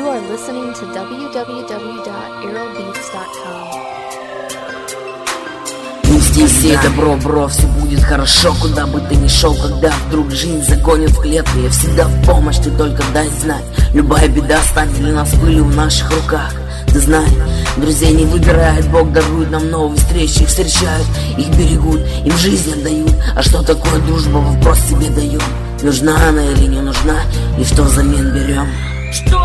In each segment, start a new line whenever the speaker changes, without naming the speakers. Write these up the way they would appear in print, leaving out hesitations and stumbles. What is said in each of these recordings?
You are listening to www.aeralbeats.com.
Пусти все добро, бро, все будет хорошо. Куда бы ты ни шел, когда вдруг жизнь загонит в клетку, я всегда в помощь, ты только дай знать. Любая беда станет для нас пылью в наших руках. Ты знай, друзей не выбирает, Бог дарует нам новые встречи. Их встречают, их берегут, им жизнь отдают. А что такое дружба, вопрос себе даем. Нужна она или не нужна, и что взамен берем? Что?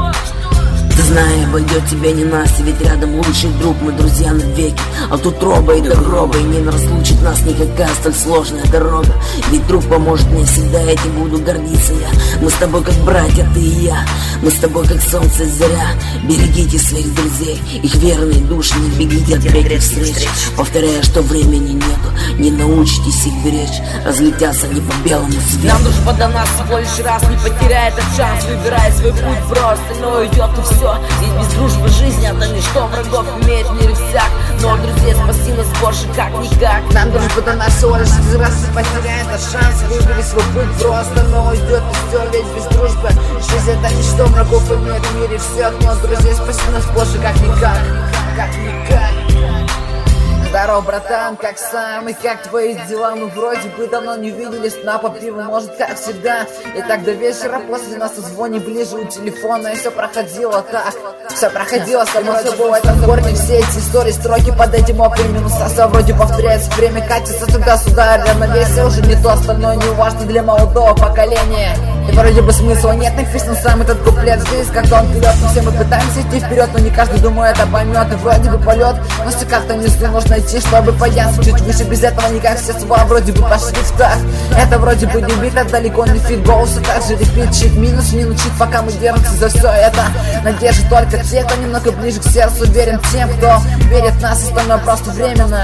Ты знай, обойдет тебя не Настя, ведь рядом лучший друг, мы друзья навеки. А тут роба и до гроба, и не разлучит нас никакая столь сложная дорога. Ведь друг поможет мне всегда, этим буду гордиться я. Мы с тобой как братья, ты и я. Мы с тобой как солнце и заря. Берегите своих друзей, их верные души, не бегите от третьих встреч. Повторяя, что времени нету, не научитесь их беречь, разлетятся они по белому свету.
Нам дружба до нас всего лишь раз, не потеряй этот шанс. Выбирай свой путь просто, но идет и все. Ведь без дружбы жизни это ничто, врагов имеет в мире всяк. Но друзей спаси нас позже как-никак.
Нам дружба до нас всего лишь раз, не потеряй этот шанс. Выбери свой путь просто, но идет и все. Ведь без дружбы жизнь это ничто, врагов имеет в мире всех. Но друзей спаси нас позже как-никак. Как-никак. Здорово, братан, как сам и как твои дела? Мы вроде бы давно не виделись, на по пиву, может, как всегда. И так до вечера после нас звони ближе у телефона. И все проходило так, все проходило само собой в этом городе. Все эти истории, строки под этим оком минуса. Все вроде повторяется, время катится туда-сюда. Равновесие уже не то, остальное не важно для молодого поколения. И вроде бы смысла нет, написан сам этот куплет. Здесь когда он вперед, мы все мы пытаемся идти вперед, но не каждый, думаю, это поймет. И вроде бы полет, но все как-то внизу нужно идти, чтобы подняться чуть выше. Без этого никак, все слова вроде бы пошли в такт. Это вроде бы не бит, это далеко не фит. Голос и также репит, чит минус не научит, пока мы держимся за все это. Надежда только те, кто немного ближе к сердцу. Верим тем, кто верит в нас, остальное просто временно.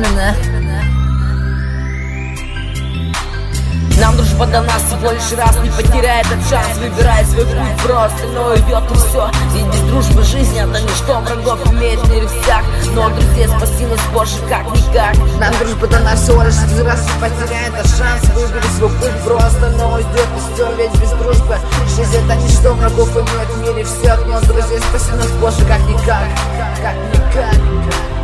Нам дружба до нас всего лишь раз, не потеряй этот шанс. Выбирай свой путь просто, но идет и все. Ведь без дружбы жизни это ничто, врагов имеет в мире всяк. Но друзей спаси нас позже как-никак.
Нам дружба до нас всего лишь раз, не потеряй этот шанс. Выбери свой путь просто, но идет и все. Ведь без дружбы жизнь это ничто, врагов имеет в мире всех. Но друзей спаси нас позже как-никак. Как-никак.